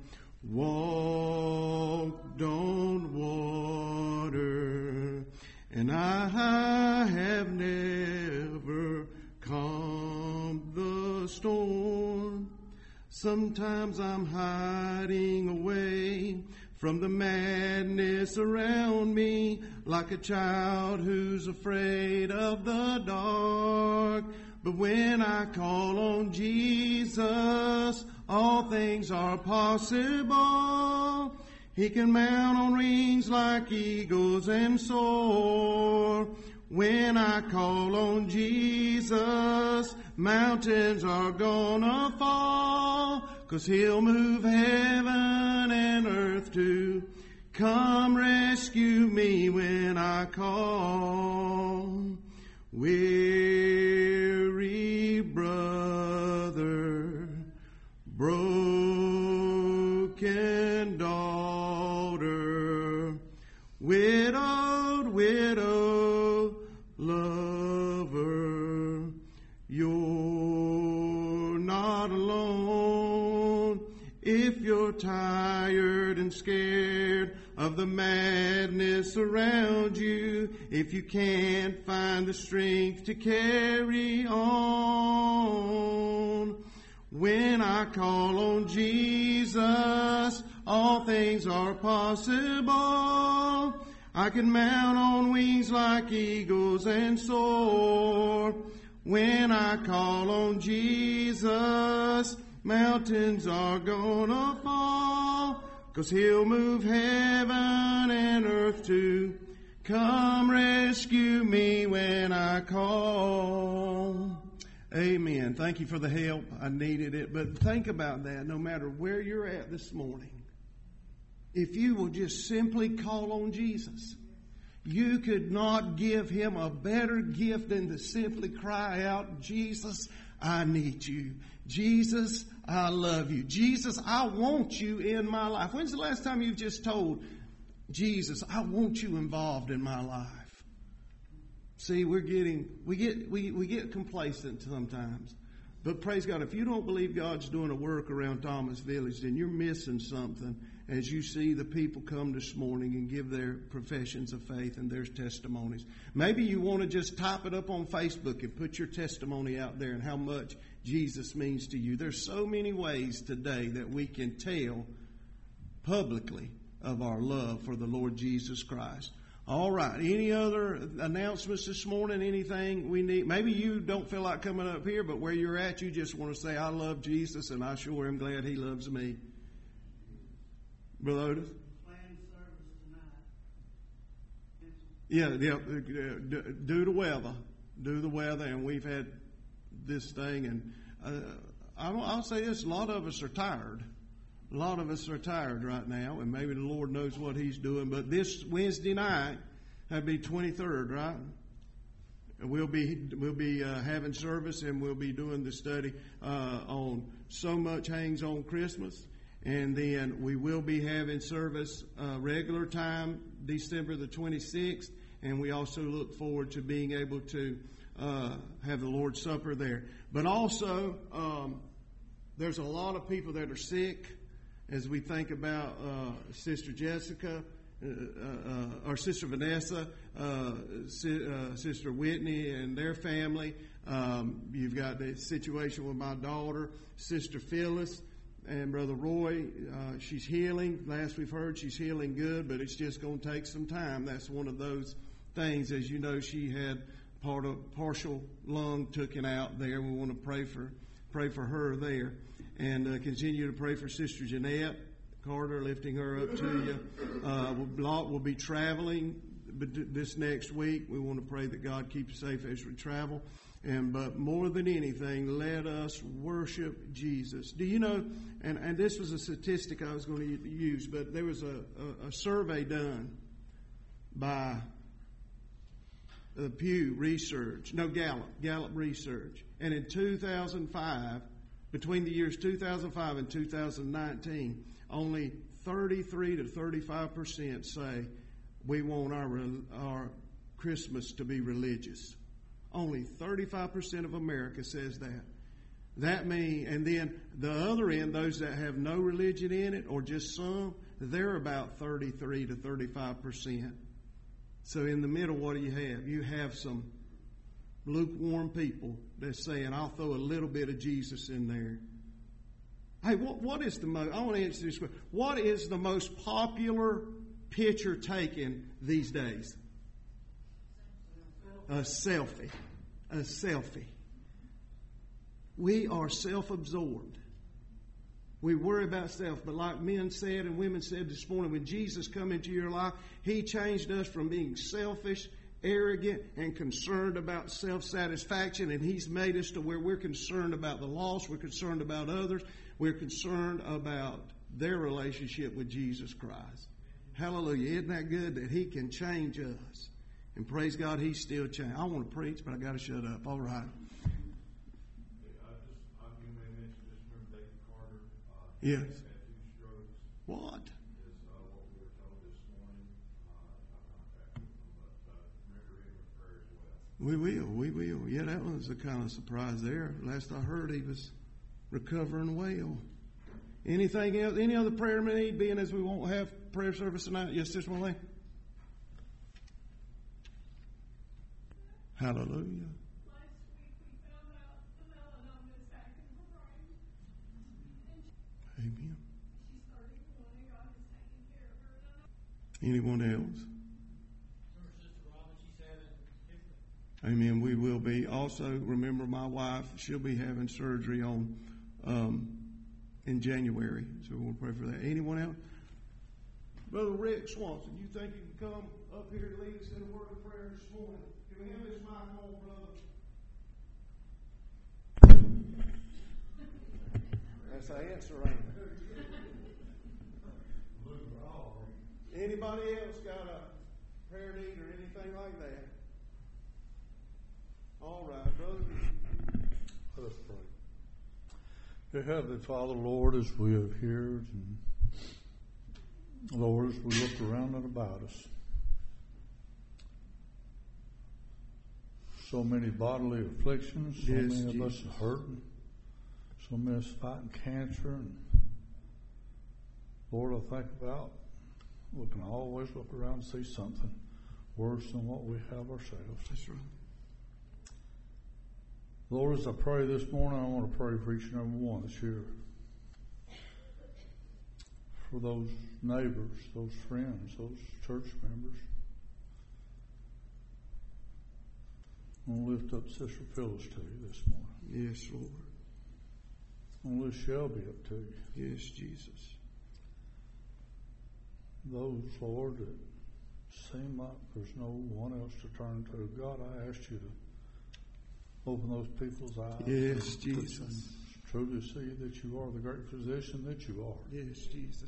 walked on water, and I have never calmed the storm. Sometimes I'm hiding away from the madness around me, like a child who's afraid of the dark. But when I call on Jesus, all things are possible. He can mount on wings like eagles and soar. When I call on Jesus, mountains are gonna fall, 'cause He'll move heaven and earth to come rescue me when I call. Weary brother, broken daughter, widowed lover, you're not alone. If you're tired and scared of the madness around you, if you can't find the strength to carry on, when I call on Jesus, all things are possible. I can mount on wings like eagles and soar. When I call on Jesus, mountains are gonna fall, 'cause He'll move heaven and earth to come rescue me when I call. Amen. Thank you for the help. I needed it. But think about that. No matter where you're at this morning, if you will just simply call on Jesus, you could not give Him a better gift than to simply cry out, Jesus, I need you. Jesus, I love you. Jesus, I want you in my life. When's the last time you've just told Jesus, I want you involved in my life? See, we get complacent sometimes. But praise God, if you don't believe God's doing a work around Thomas Village, then you're missing something as you see the people come this morning and give their professions of faith and their testimonies. Maybe you want to just type it up on Facebook and put your testimony out there and how much Jesus means to you. There's so many ways today that we can tell publicly of our love for the Lord Jesus Christ. All right. Any other announcements this morning? Anything we need? Maybe you don't feel like coming up here, but where you're at, you just want to say, I love Jesus, and I sure am glad He loves me. Brother Otis? Planned service tonight. Yeah. Due to weather. Due to weather, and we've had this thing, and I'll say this, a lot of us are tired. A lot of us are tired right now, and maybe the Lord knows what He's doing. But this Wednesday night, that'd be 23rd, right? We'll be having service, and we'll be doing the study on So Much Hangs on Christmas, and then we will be having service regular time, December the 26th, and we also look forward to being able to have the Lord's Supper there. But also, there's a lot of people that are sick. As we think about Sister Jessica our Sister Vanessa, Sister Whitney and their family. You've got the situation with my daughter, Sister Phyllis, and Brother Roy. She's healing. Last we've heard, she's healing good, but it's just going to take some time. That's one of those things. As you know, she had partial lung taken out there. We want to pray for her there, and continue to pray for Sister Jeanette Carter, lifting her up to you. We'll be traveling this next week. We want to pray that God keeps us safe as we travel. But more than anything, let us worship Jesus. Do you know, and this was a statistic I was going to use, but there was a survey done by Pew Research, Gallup Research. And in 2005, between the years 2005 and 2019, only 33 to 35% say we want our Christmas to be religious. Only 35% of America says that. That means, and then the other end, those that have no religion in it or just some, they're about 33 to 35%. So in the middle, what do you have? You have some lukewarm people that's saying, I'll throw a little bit of Jesus in there. Hey, what is the most, I want to answer this question. What is the most popular picture taken these days? A selfie. A selfie. We are self-absorbed. We worry about self, but like men said and women said this morning, when Jesus come into your life, He changed us from being selfish, arrogant, and concerned about self-satisfaction, and He's made us to where we're concerned about the lost, we're concerned about others, we're concerned about their relationship with Jesus Christ. Hallelujah. Isn't that good that He can change us? And praise God, He's still changing. I want to preach, but I got to shut up. All right. Yes. What? We will. Yeah, that was a kind of surprise there. Last I heard, he was recovering well. Anything else? Any other prayer need, being as we won't have prayer service tonight? Yes, Sister Malay. Hallelujah. Last week we found out the melanoma is back in her brain. Amen. She's 31 and God is taking care of her. Anyone else? Amen. We will be. Also, remember my wife, she'll be having surgery on in January. So we'll pray for that. Anyone else? Brother Rick Swanson, you think you can come up here to lead us in a word of prayer this morning? Can we have this mic on, brother? That's the answer, ain't it? Anybody else got a prayer need or anything like that? All right, brother. Let us pray. Dear Heavenly Father, Lord, as we have heard, and Lord, as we look around and about us, so many bodily afflictions, so many of us are hurting, so many of us fighting cancer, and Lord, I think about we can always look around and see something worse than what we have ourselves. That's right. Lord, as I pray this morning, I want to pray for each and every one that's here. For those neighbors, those friends, those church members. I want to lift up Sister Phyllis to you this morning. Yes, Lord. I want to lift Shelby up to you. Yes, Jesus. Those, Lord, that seem like there's no one else to turn to. God, I ask you to open those people's eyes. Yes, Jesus. Truly see that you are the great physician that you are. Yes, Jesus.